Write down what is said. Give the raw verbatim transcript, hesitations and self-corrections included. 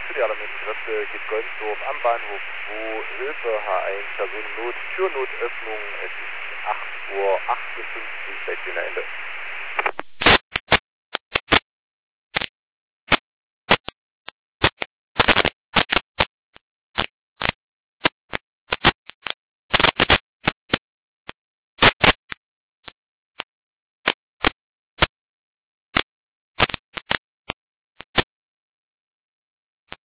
für die alarmierten Kräfte geht Golmsdorf am Bahnhof zwei, Hilfe H eins, Personennot, Türnotöffnung, es ist acht Uhr achtundfünfzig, Station Ende.